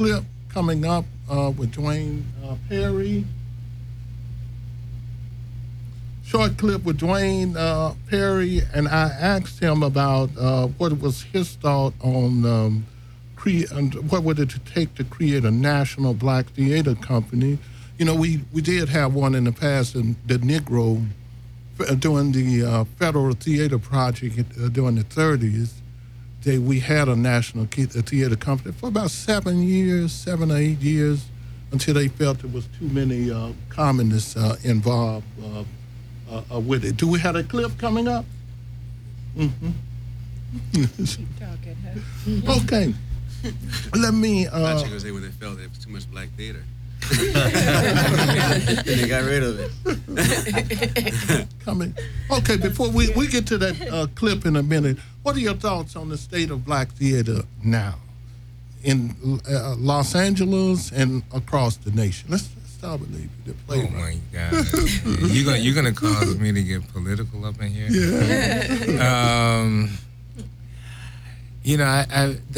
clip coming up with Dwayne Perry. Short clip with Dwayne Perry, and I asked him about what was his thought on what would it take to create a national black theater company. You know, we did have one in the past, in the Negro, during the Federal Theater Project during the 30s. We had a national theater company for about 7 or 8 years, until they felt there was too many communists involved with it. Do we have a clip coming up? Mm-hmm. Keep talking, huh? Okay. Let me. I thought you were going to say when they felt there was too much black theater. And they got rid of it. Coming. Okay, before we get to that clip in a minute, what are your thoughts on the state of black theater now in Los Angeles and across the nation? Let's start with the playwright. Oh my God! You're gonna cause me to get political up in here. Yeah. You know,